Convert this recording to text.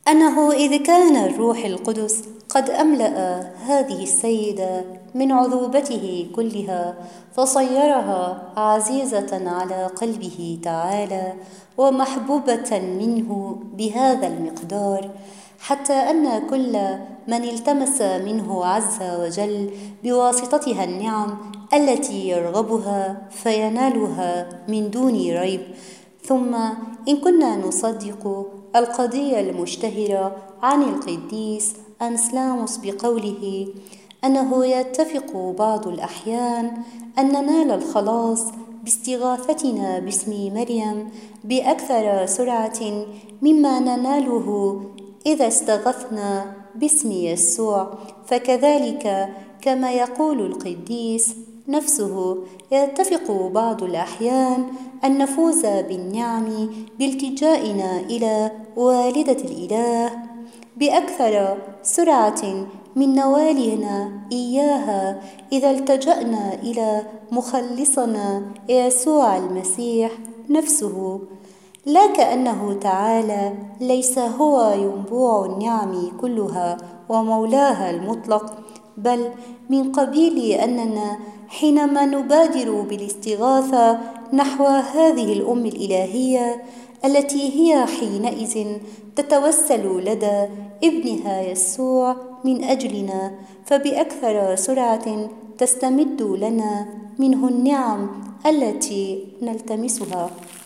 أنه إذ كان الروح القدس قد أملأ هذه السيدة من عذوبته كلها فصيرها عزيزة على قلبه تعالى ومحبوبة منه بهذا المقدار، حتى أن كل من التمس منه عز وجل بواسطتها النعم التي يرغبها فينالها من دون ريب. ثم إن كنا نصدق القضية المشتهرة عن القديس أنسلاموس بقوله أنه يتفق بعض الأحيان أن ننال الخلاص باستغاثتنا باسم مريم بأكثر سرعة مما نناله إذا استغثنا باسم يسوع، فكذلك كما يقول القديس نفسه يتفق بعض الأحيان أن نفوز بالنعم بالتجائنا إلى والدة الإله بأكثر سرعة من نوالنا إياها إذا التجأنا إلى مخلصنا يسوع المسيح نفسه. لا كأنه تعالى ليس هو ينبوع النعم كلها ومولاها المطلق، بل من قبيل أننا حينما نبادر بالاستغاثة نحو هذه الأم الإلهية التي هي حينئذ تتوسل لدى ابنها يسوع من أجلنا، فبأكثر سرعة تستمد لنا منه النعم التي نلتمسها.